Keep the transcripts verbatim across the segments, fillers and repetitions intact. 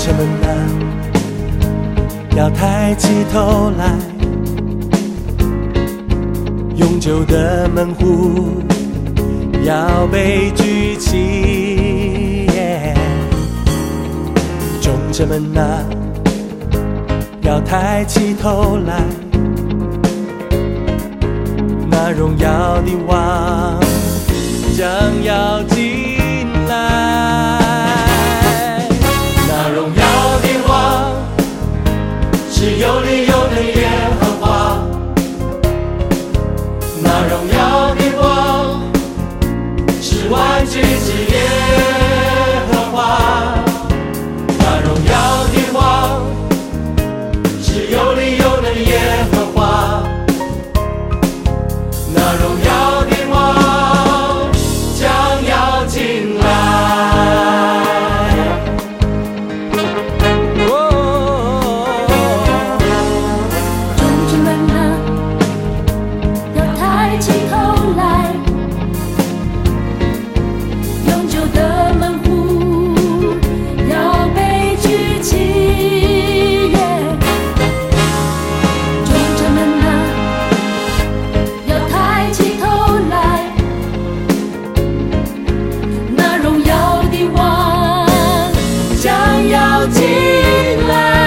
者们啊，要抬起头来，永久的门户要被举起。yeah、众者们啊，要抬起头来，那荣耀的王将要进来。那荣耀的王是有力有能耶和华，那荣耀的王是万军之耶和华，那荣耀的王是有力有能耶和华，那荣耀的王将要进来。 众子们啊，要抬起头来，永久的门户要被举起。众子们啊，要抬起头来，那荣耀的王将要进来。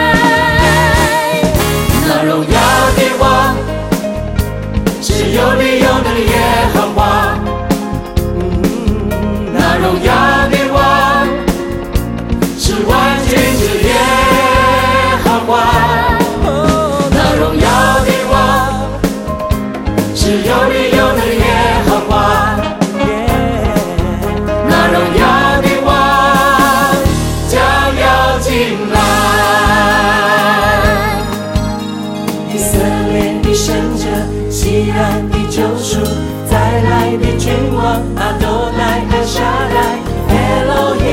那荣耀的王是有力有能的耶和华，那荣耀的王是万军之耶和华，那荣耀的王是有力有能的耶和华，那荣耀的王将要进来。以色列的圣者，西安的救赎，再来的君王，阿多乃尔沙来 Elohim。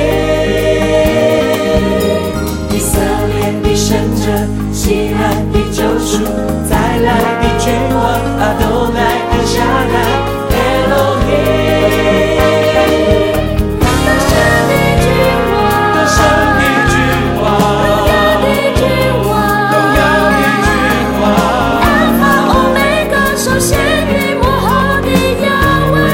以色列的圣者，西安的救赎，再来的君王，阿多乃尔沙来 Elohim。 得胜的君王， 得胜的君王， 荣耀的君王， 荣耀的君王， Alpha Omega 首先与幕后的亚威。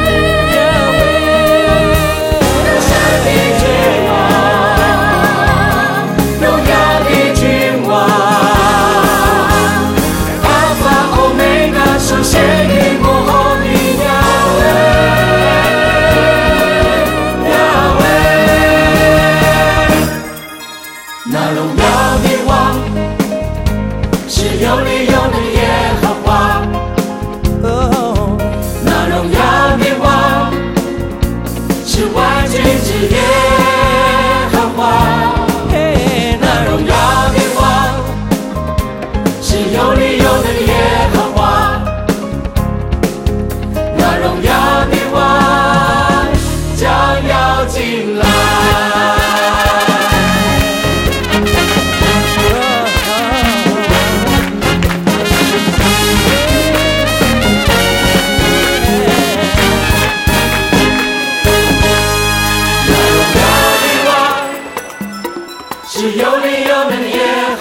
得胜的君王， 荣耀的君王 ，Alpha Omega 首先与幕后的亚威，亚威。那荣耀的王是有力有能的耶和华，那荣耀的王是万军之耶和华，那荣耀的王是有力有能的耶和华，那荣耀的王将要进来。那荣耀的王是有力有能的耶